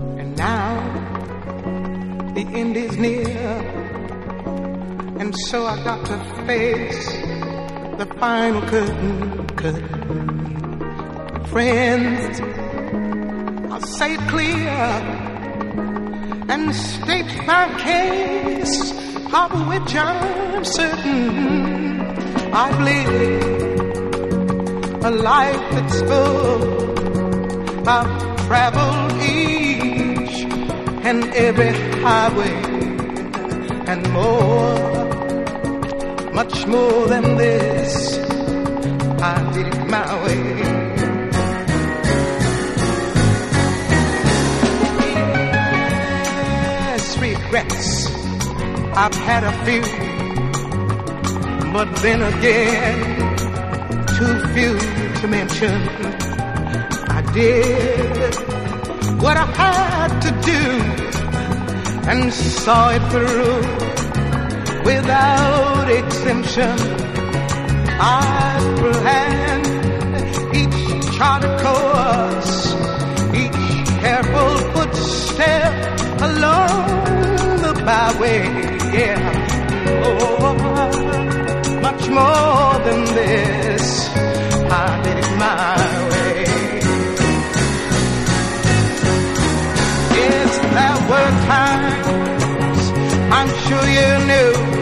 And now the end is near, and so I got to face the final curtain. Friends, I'll say it clear and state my case, of which I'm certain. I've lived a life that's full. I've traveled each and every highway and more, much more than this. I did it my way. Yes, regrets, I've had a few, but then again, too few to mention. I did what I had to do and saw it through without exemption. I planned each charted course, each careful footstep along the byway. Yeah, oh, much more than this, I did it my way. Yes, there were times, I'm sure you knew,